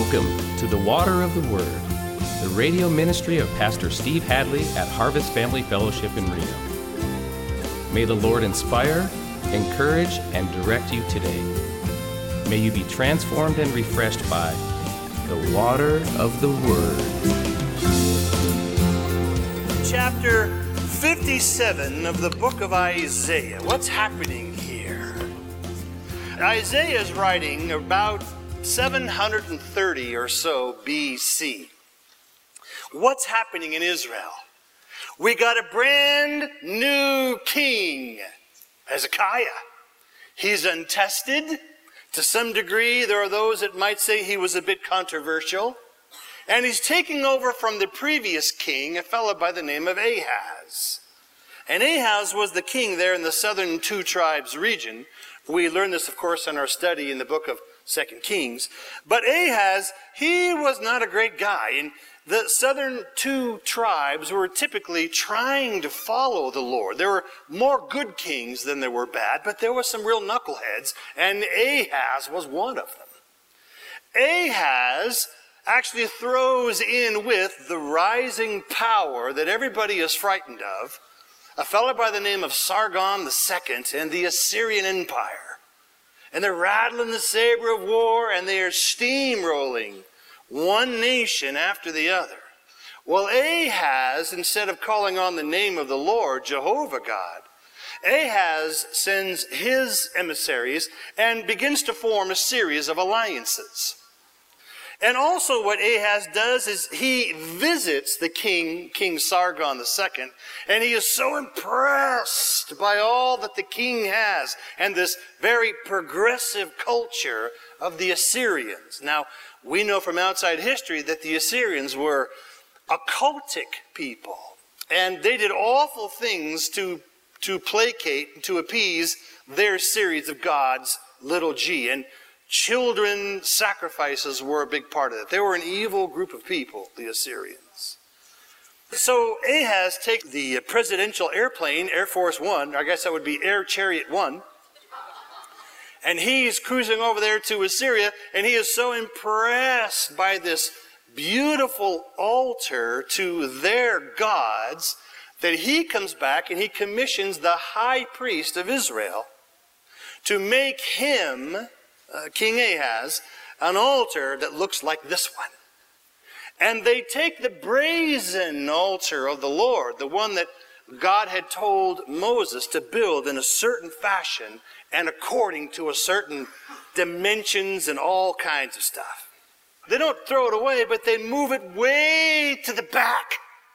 Welcome to the Water of the Word, the radio ministry of Pastor Steve Hadley at Harvest Family Fellowship in Reno. May the Lord inspire, encourage, and direct you today. May you be transformed and refreshed by the water of the Word. Chapter 57 of the book of Isaiah. What's happening here? Isaiah is writing about 730 or so BC. What's happening in Israel? We got a brand new king, Hezekiah. He's untested. To some degree, there are those that might say he was a bit controversial. And he's taking over from the previous king, a fellow by the name of Ahaz. And Ahaz was the king there in the southern two tribes region. We learned this, of course, in our study in the book of 2 Kings. But Ahaz, he was not a great guy. And the southern two tribes were typically trying to follow the Lord. There were more good kings than there were bad, but there were some real knuckleheads, and Ahaz was one of them. Ahaz actually throws in with the rising power that everybody is frightened of, a fellow by the name of Sargon II and the Assyrian Empire. And they're rattling the saber of war, and they are steamrolling one nation after the other. Well, Ahaz, instead of calling on the name of the Lord, Jehovah God, Ahaz sends his emissaries and begins to form a series of alliances. And also what Ahaz does is he visits the king, King Sargon II, and he is so impressed by all that the king has and this very progressive culture of the Assyrians. Now, we know from outside history that the Assyrians were occultic people, and they did awful things to placate and to appease their series of gods, little g. And children sacrifices were a big part of it. They were an evil group of people, the Assyrians. So Ahaz takes the presidential airplane, Air Force One, I guess that would be Air Chariot One, and he's cruising over there to Assyria, and he is so impressed by this beautiful altar to their gods that he comes back and he commissions the high priest of Israel to make him, King Ahaz, an altar that looks like this one. And they take the brazen altar of the Lord, the one that God had told Moses to build in a certain fashion and according to a certain dimensions and all kinds of stuff. They don't throw it away, but they move it way to the back.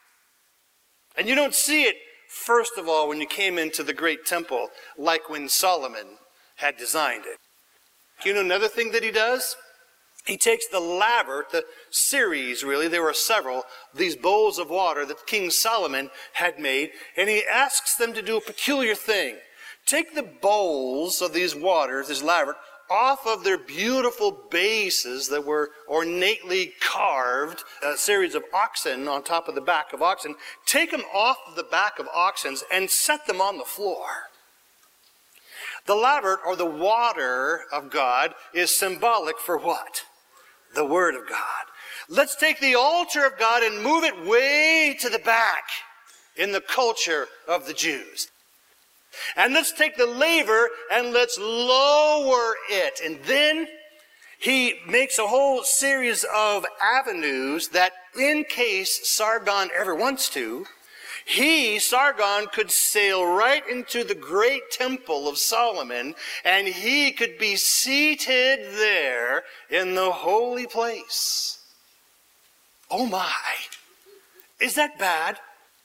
And you don't see it, first of all, when you came into the great temple, like when Solomon had designed it. You know another thing that he does? He takes the laver, the series really, there were several, these bowls of water that King Solomon had made, and he asks them to do a peculiar thing. Take the bowls of these waters, this laver, off of their beautiful bases that were ornately carved, a series of oxen on top of the back of oxen. Take them off of the back of oxen and set them on the floor. The laver, or the water of God, is symbolic for what? The Word of God. Let's take the altar of God and move it way to the back in the culture of the Jews. And let's take the laver and let's lower it. And then he makes a whole series of avenues that in case Sargon ever wants to, Sargon, could sail right into the great temple of Solomon, and he could be seated there in the holy place. Oh my! Is that bad?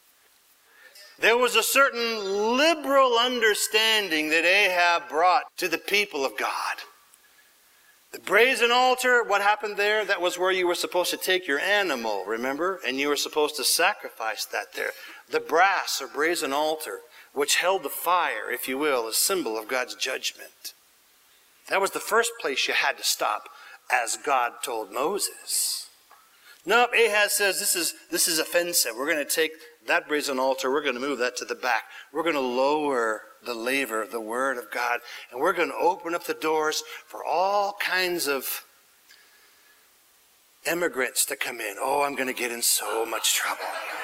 There was a certain liberal understanding that Ahab brought to the people of God. The brazen altar, what happened there? That was where you were supposed to take your animal, remember? And you were supposed to sacrifice that there. The brass or brazen altar, which held the fire, if you will, a symbol of God's judgment. That was the first place you had to stop, as God told Moses. No, Ahaz says, this is offensive. We're going to take that brazen altar, we're going to move that to the back. We're going to lower the laver of the Word of God, and we're going to open up the doors for all kinds of immigrants to come in. Oh, I'm going to get in so much trouble.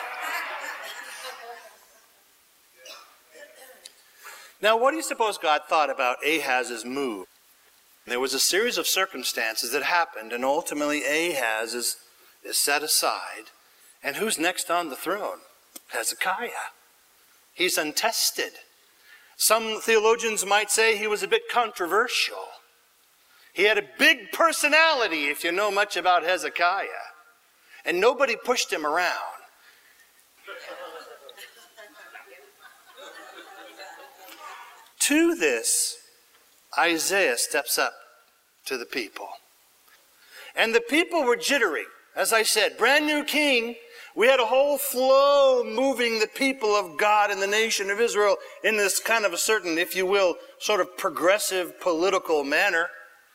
Now, what do you suppose God thought about Ahaz's move? There was a series of circumstances that happened, and ultimately Ahaz is set aside. And who's next on the throne? Hezekiah. He's untested. Some theologians might say he was a bit controversial. He had a big personality, if you know much about Hezekiah. And nobody pushed him around. To this, Isaiah steps up to the people. And the people were jittery. As I said, brand new king. We had a whole flow moving the people of God and the nation of Israel in this kind of a certain, if you will, sort of progressive political manner.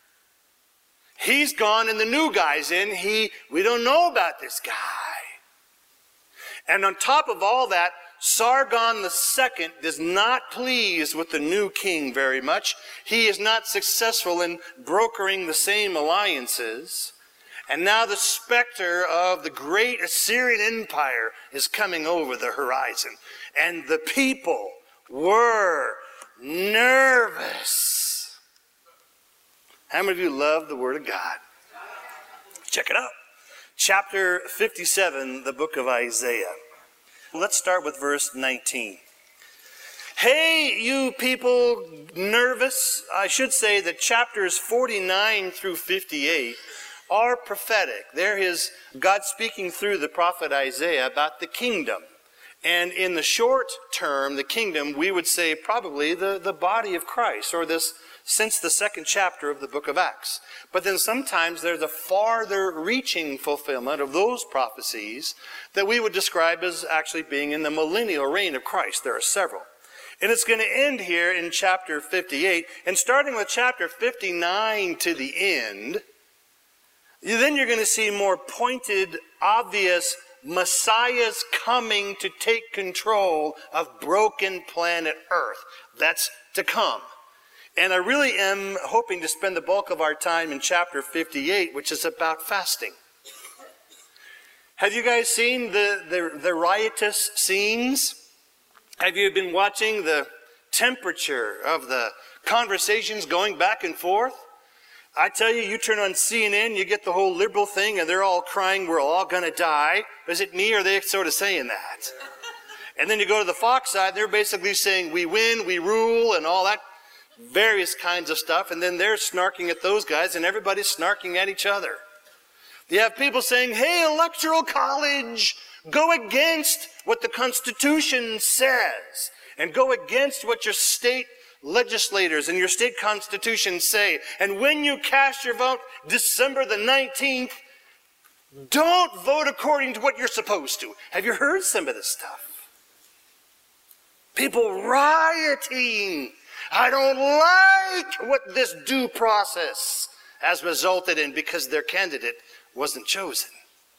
He's gone and the new guy's in. We don't know about this guy. And on top of all that, Sargon II is not pleased with the new king very much. He is not successful in brokering the same alliances. And now the specter of the great Assyrian Empire is coming over the horizon. And the people were nervous. How many of you love the Word of God? Check it out. Chapter 57, the book of Isaiah. Let's start with verse 19. Hey, you people nervous. I should say that chapters 49 through 58 are prophetic. There is God speaking through the prophet Isaiah about the kingdom. And in the short term, the kingdom, we would say probably the body of Christ, or this since the second chapter of the book of Acts. But then sometimes there's a farther reaching fulfillment of those prophecies that we would describe as actually being in the millennial reign of Christ. There are several. And it's going to end here in chapter 58. And starting with chapter 59 to the end, then you're going to see more pointed, obvious Messiah's coming to take control of broken planet Earth. That's to come. And I really am hoping to spend the bulk of our time in chapter 58, which is about fasting. Have you guys seen the riotous scenes? Have you been watching the temperature of the conversations going back and forth? I tell you, you turn on CNN, you get the whole liberal thing, and they're all crying, we're all going to die. Is it me, or are they sort of saying that? And then you go to the Fox side, they're basically saying, we win, we rule, and all that various kinds of stuff. And then they're snarking at those guys, and everybody's snarking at each other. You have people saying, hey, Electoral College, go against what the Constitution says, and go against what your state legislators and your state constitutions say. And when you cast your vote December the 19th, don't vote according to what you're supposed to. Have you heard some of this stuff? People rioting. I don't like what this due process has resulted in because their candidate wasn't chosen.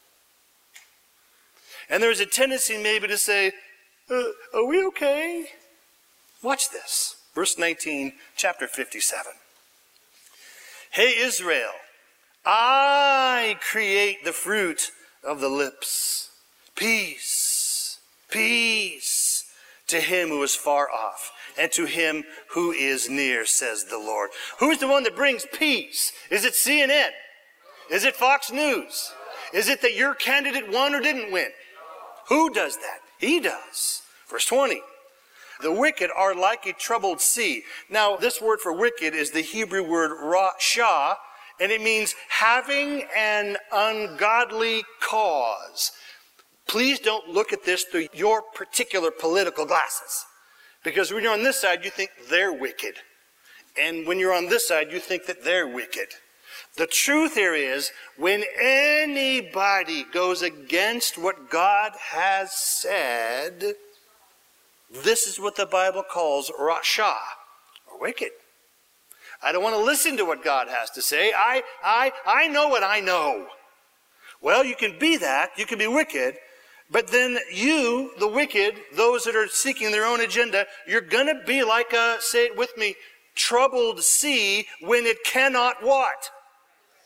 And there's a tendency maybe to say, are we okay? Watch this. Verse 19, chapter 57. Hey, Israel, I create the fruit of the lips. Peace, peace to him who is far off and to him who is near, says the Lord. Who's the one that brings peace? Is it CNN? Is it Fox News? Is it that your candidate won or didn't win? Who does that? He does. Verse 20. The wicked are like a troubled sea. Now, this word for wicked is the Hebrew word rasha, and it means having an ungodly cause. Please don't look at this through your particular political glasses. Because when you're on this side, you think they're wicked. And when you're on this side, you think that they're wicked. The truth here is, when anybody goes against what God has said, this is what the Bible calls rasha, or wicked. I don't want to listen to what God has to say. I know what I know. Well, you can be that. You can be wicked. But then you, the wicked, those that are seeking their own agenda, you're going to be like a, say it with me, troubled sea when it cannot what?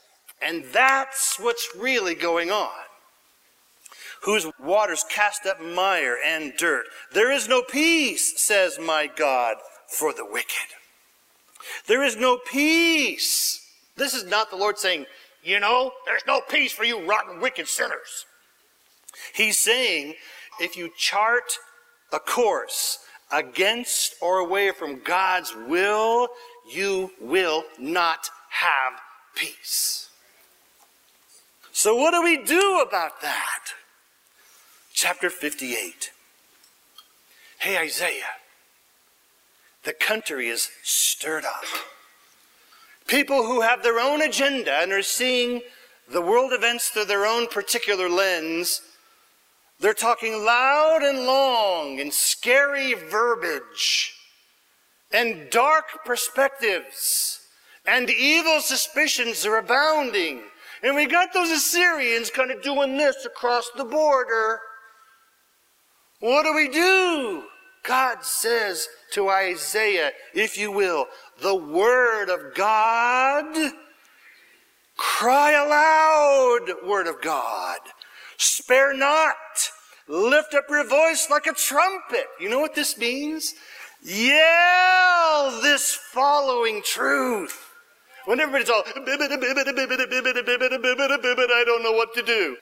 And that's what's really going on. Whose waters cast up mire and dirt. There is no peace, says my God, for the wicked. There is no peace. This is not the Lord saying, you know, there's no peace for you rotten, wicked sinners. He's saying, if you chart a course against or away from God's will, you will not have peace. So what do we do about that? Chapter 58. Hey, Isaiah, the country is stirred up. People who have their own agenda and are seeing the world events through their own particular lens, they're talking loud and long in scary verbiage and dark perspectives, and evil suspicions are abounding. And we got those Assyrians kind of doing this across the border. What do? God says to Isaiah, if you will, the word of God, cry aloud, word of God. Spare not, lift up your voice like a trumpet. You know what this means? Yell this following truth. When everybody's all, I don't know what to do.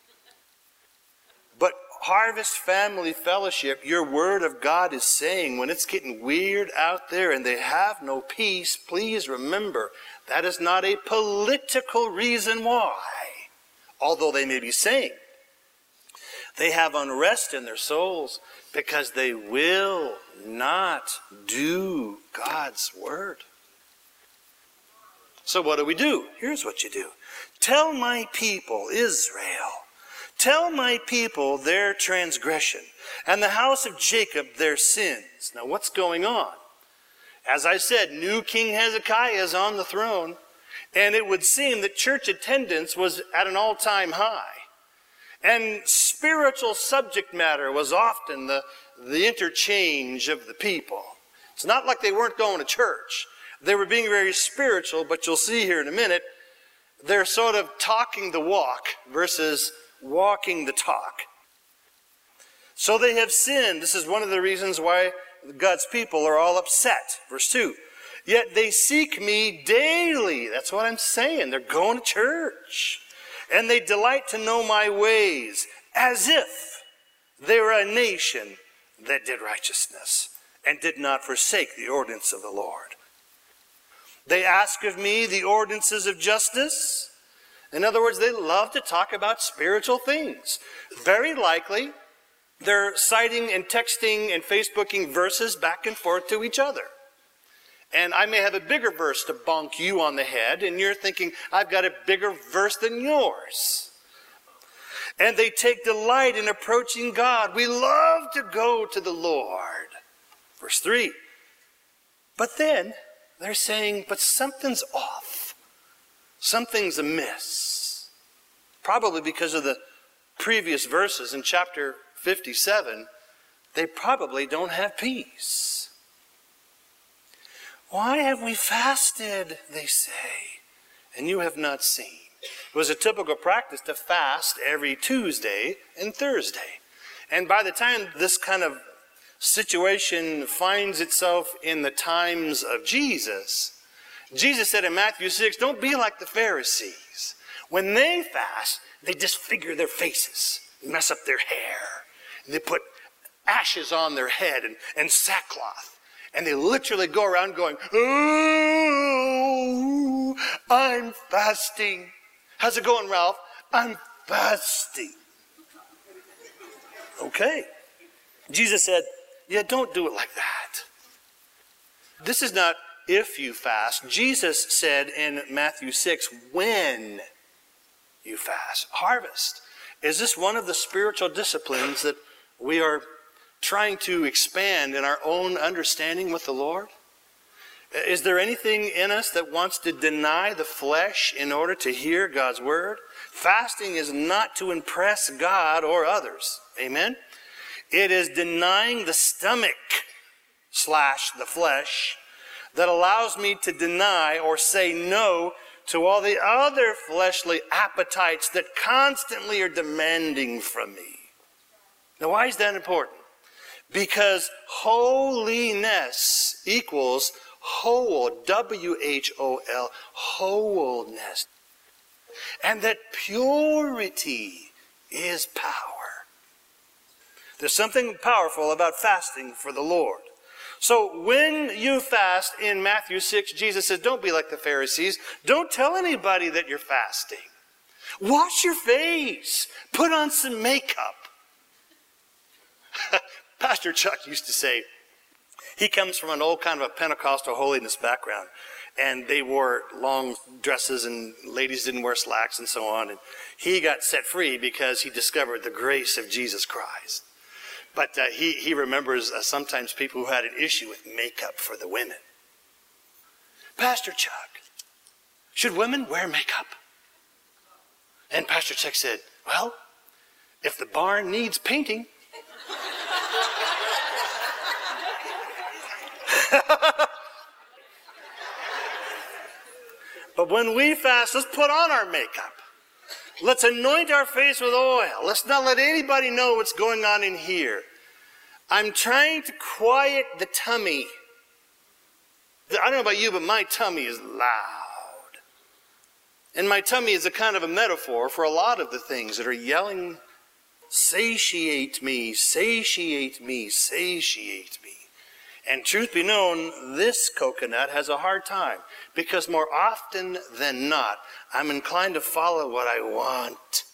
But Harvest Family Fellowship, your word of God is saying, when it's getting weird out there and they have no peace, please remember, that is not a political reason why. Although they may be saying, they have unrest in their souls because they will not do God's word. So what do? Here's what you do. Tell my people, Israel, tell my people their transgression, and the house of Jacob their sins. Now what's going on? As I said, new King Hezekiah is on the throne, and it would seem that church attendance was at an all-time high. And spiritual subject matter was often the interchange of the people. It's not like they weren't going to church. They were being very spiritual, but you'll see here in a minute, they're sort of talking the walk versus walking the talk. So they have sinned. This is one of the reasons why God's people are all upset. Verse 2. Yet they seek me daily. That's what I'm saying. They're going to church. And they delight to know my ways, as if they were a nation that did righteousness and did not forsake the ordinance of the Lord. They ask of me the ordinances of justice. In other words, they love to talk about spiritual things. Very likely, they're citing and texting and Facebooking verses back and forth to each other. And I may have a bigger verse to bonk you on the head, and you're thinking, I've got a bigger verse than yours. And they take delight in approaching God. We love to go to the Lord. Verse 3. But then they're saying, but something's off. Something's amiss. Probably because of the previous verses in chapter 57, they probably don't have peace. Why have we fasted, they say, and you have not seen? It was a typical practice to fast every Tuesday and Thursday. And by the time this kind of situation finds itself in the times of Jesus, Jesus said in Matthew 6, don't be like the Pharisees. When they fast, they disfigure their faces, mess up their hair. They put ashes on their head and sackcloth. And they literally go around going, oh, I'm fasting. How's it going, Ralph? I'm fasting. Okay. Jesus said, yeah, don't do it like that. This is not if you fast. Jesus said in Matthew 6, when you fast. Harvest. Is this one of the spiritual disciplines that we are trying to expand in our own understanding with the Lord? Is there anything in us that wants to deny the flesh in order to hear God's word? Fasting is not to impress God or others. Amen? It is denying the stomach / the flesh that allows me to deny or say no to all the other fleshly appetites that constantly are demanding from me. Now, why is that important? Because holiness equals whole, W-H-O-L, wholeness. And that purity is power. There's something powerful about fasting for the Lord. So when you fast in Matthew 6, Jesus says, don't be like the Pharisees. Don't tell anybody that you're fasting. Wash your face. Put on some makeup. Pastor Chuck used to say, he comes from an old kind of a Pentecostal holiness background. And they wore long dresses and ladies didn't wear slacks and so on. And he got set free because he discovered the grace of Jesus Christ. But he remembers sometimes people who had an issue with makeup for the women. Pastor Chuck, should women wear makeup? And Pastor Chuck said, well, if the barn needs painting. But when we fast, let's put on our makeup. Let's anoint our face with oil. Let's not let anybody know what's going on in here. I'm trying to quiet the tummy. I don't know about you, but my tummy is loud. And my tummy is a kind of a metaphor for a lot of the things that are yelling, satiate me, satiate me, satiate me. And truth be known, this coconut has a hard time because more often than not, I'm inclined to follow what I want.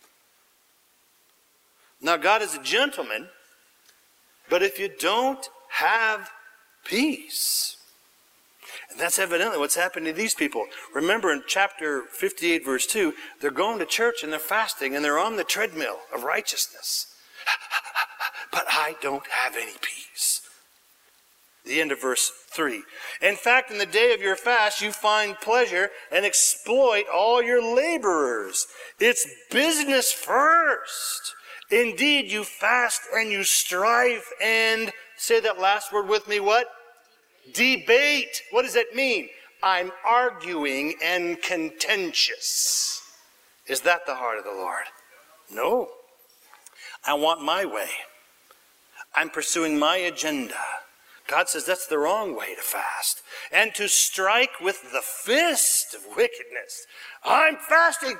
Now, God is a gentleman, but if you don't have peace, and that's evidently what's happening to these people. Remember in chapter 58, verse 2, they're going to church and they're fasting and they're on the treadmill of righteousness. But I don't have any peace. The end of verse 3. In fact, in the day of your fast, you find pleasure and exploit all your laborers. It's business first. Indeed, you fast and you strive and, say that last word with me, what? Debate. What does that mean? I'm arguing and contentious. Is that the heart of the Lord? No. I want my way. I'm pursuing my agenda. God says that's the wrong way to fast. And to strike with the fist of wickedness. I'm fasting.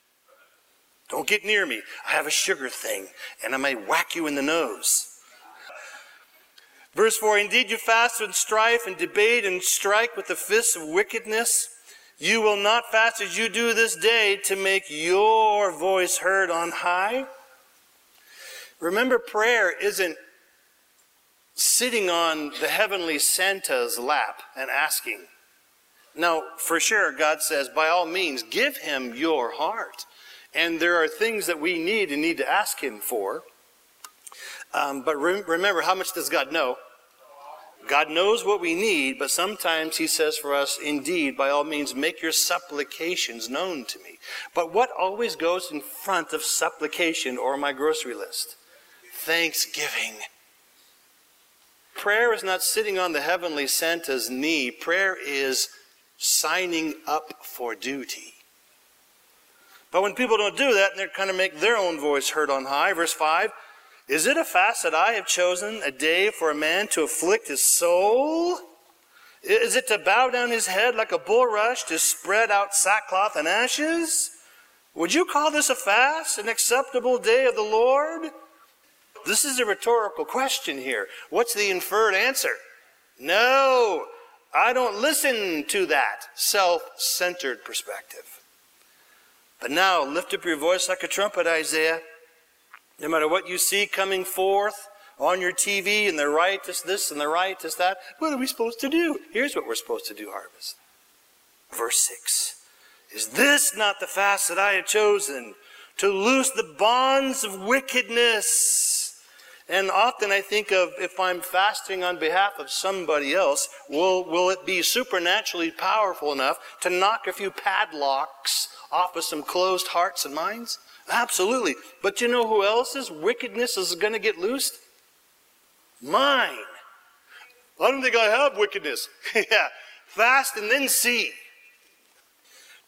Don't get near me. I have a sugar thing, and I may whack you in the nose. Verse 4, indeed you fast and strife and debate and strike with the fists of wickedness. You will not fast as you do this day to make your voice heard on high. Remember, prayer isn't sitting on the heavenly Santa's lap and asking. Now, for sure, God says, by all means, give him your heart. And there are things that we need and need to ask him for. But remember, how much does God know? God knows what we need, but sometimes he says for us, indeed, by all means, make your supplications known to me. But what always goes in front of supplication or my grocery list? Thanksgiving. Prayer is not sitting on the heavenly Santa's knee. Prayer is signing up for duty. But when people don't do that, and they kind of make their own voice heard on high, verse 5, is it a fast that I have chosen, a day for a man to afflict his soul? Is it to bow down his head like a bulrush, to spread out sackcloth and ashes? Would you call this a fast, an acceptable day of the Lord? This is a rhetorical question here. What's the inferred answer? No, I don't listen to that self-centered perspective. But now, lift up your voice like a trumpet, Isaiah. No matter what you see coming forth on your TV, and the righteous this and the righteous that, what are we supposed to do? Here's what we're supposed to do, Harvest. Verse 6. Is this not the fast that I have chosen, to loose the bonds of wickedness? And often I think of, if I'm fasting on behalf of somebody else, will it be supernaturally powerful enough to knock a few padlocks off of some closed hearts and minds? Absolutely. But you know who else's wickedness is going to get loosed? Mine. I don't think I have wickedness. Yeah. Fast and then see.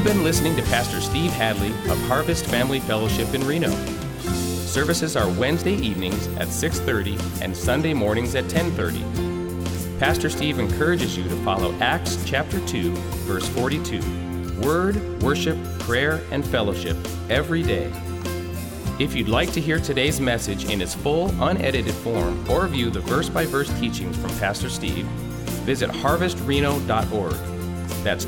You've been listening to Pastor Steve Hadley of Harvest Family Fellowship in Reno. Services are Wednesday evenings at 6:30 and Sunday mornings at 10:30. Pastor Steve encourages you to follow Acts chapter 2, verse 42, Word, Worship, Prayer, and Fellowship every day. If you'd like to hear today's message in its full, unedited form or view the verse-by-verse teachings from Pastor Steve, visit harvestreno.org. That's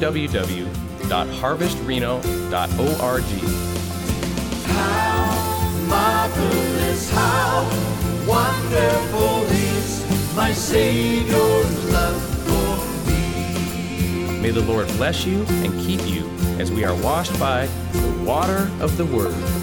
www.harvestreno.org. How marvelous, how wonderful is my Savior's love for me. May the Lord bless you and keep you as we are washed by the water of the Word.